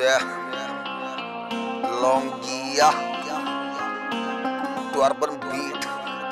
Yeah. Longia to urban beat.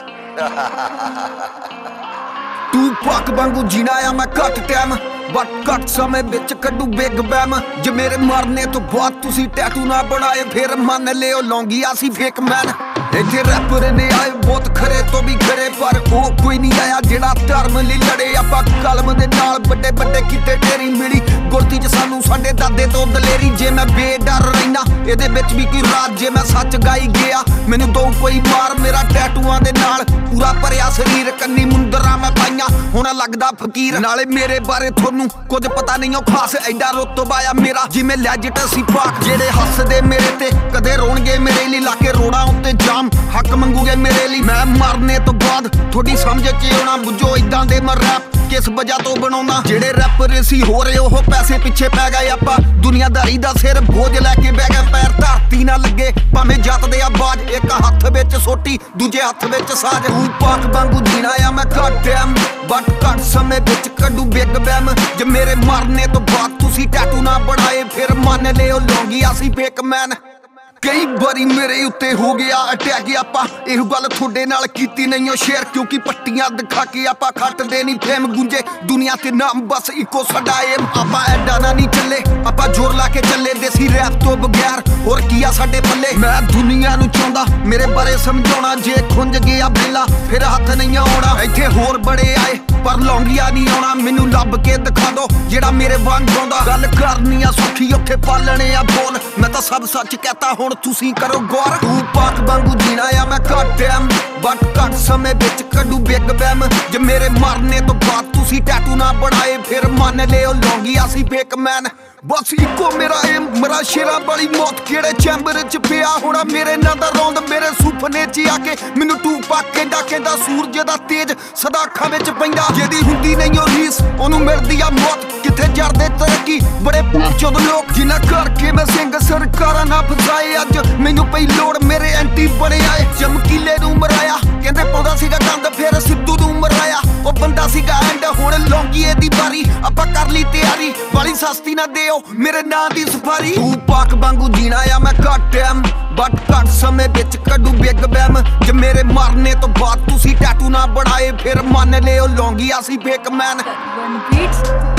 तू पक वांगू जीना आ मैं घट टाइम बट घट समय बिच कड्डू बिग बैम जे मेरे मरने तो बाद तुसी टैटू ना बनाए फिर मन लियो लौंगिया सी फेक मैन इत्थे रैपर ने आए बहुत खरे तो भी खरे पर वो कोई नहीं आया जेड़ा धर्म लई लड़े आपां कलम दे नाल बड़े बड़े किते ढेरी मिली गुरती च सानू साडे दादे तो दलेरी जे मैं बेडर रहना इहदे विच भी कोई राज जे मैं सच गाई गया मैनू दो कोई मार मेरा टैटूआं दे नाल पूरा भरिया शरीर कन्नी मुंदरा मैं पाइयां हुण लगदा फकीर नाले मेरे बारे थोनू कुछ पता नहीं हो खास एडा रुतबा आ मेरा जिवें लैजट सी पाक जेड़े हसदे मेरे ते कदे रोणगे मेरे लई लाके रोड़ा उत्ते जाम हक मंगूगे मेरे लिए मैं मरने तो बाद थोड़ी समझ च आउणा बुझो इदां दे मैं रैप किस वजह तो बनाउंदा जेड़े रैपर सी हो रहे हो पैसे पिछे पै गए आपां दुनियादारी दा सिर बोझ लैके बह गए पैर धरती ना लगे भावें जत दे आवाज एक हत्थ विच सोटी दूजे हत्थ विच साज तू पाक वांगू जीना आ मैं घट टाइम बट घट समय विच कड्डू बिग बैम जे मेरे मरने तो बाद तुसी टैटू ना बनाए फिर मन लियो लौंगिया सी फेक मैन कई बारी मेरे उत्ते हो गया अटैक आपां इह गल थोड़े नाल कीती नहीं शेयर क्योंकि पट्टियां दिखा के आपां खटदे नहीं फेम गुंजे दुनिया ते नाम बस इको साडा एम आपां एडा ना नहीं चले आपां जोर ला के चले देसी रैप तो बगैर होर किया साडे पल्ले मैं दुनिया नू चाहुंदा मेरे बारे समझाउणा जे खुंज गया बेला फिर हत्थ नहीं आउणा इत्थे होर बड़े आए पर लौंगिया नहीं आउणा मैनू लभ के दिखा दो जेड़ा मेरे वांग गाउंदा गल करनी आ सौखी उत्थे पालणे आ बोल मैं तां सब सच कहता हुण तुसी करो गौर तू पाक वांगू जीना आ मैं घट टाइम बट घट समय विच कड्डू बिग बैम जे मेरे मरने तो बाद तुसी टैटू ना बनाए फिर मन लियो लौंगिया सी फेक मैन बस इको मेरा एम मरा शेरा वाली मौत केड़े चैंबर च पिया होना मेरे नां दा रौंद मेरे सुपने च आके मैनू टू पाक कहंदा सूरज दा तेज सदा अखां विच पैंदा जेदी हुंदी नहीं ओ रीस ओनू मिलदी आ मौत किथे जरदे तरक्की बड़े चुद लोग जिन्हां करके मैं सिंह सरकारां ना फसाए अज मैनू पई लोड़ मेरे एंटी बने आए चमकीले नू मराया कहंदे पौंदा सीगा गंद फिर सिद्धू नू मराया ओ बंदा सीगा एंड हुण लौंगीए दी बारी आपां कर ली तैयारी वाली सस्ती ना दे मेरे नां दी सफारी तू पाक वांगू जीना आ मैं घट टाइम बट घट समय विच कड्डू बिग बैम जे मेरे मरने तो बाद तुसी टैटू ना बनाए फिर मन लियो लौंगिया सी फेक मैन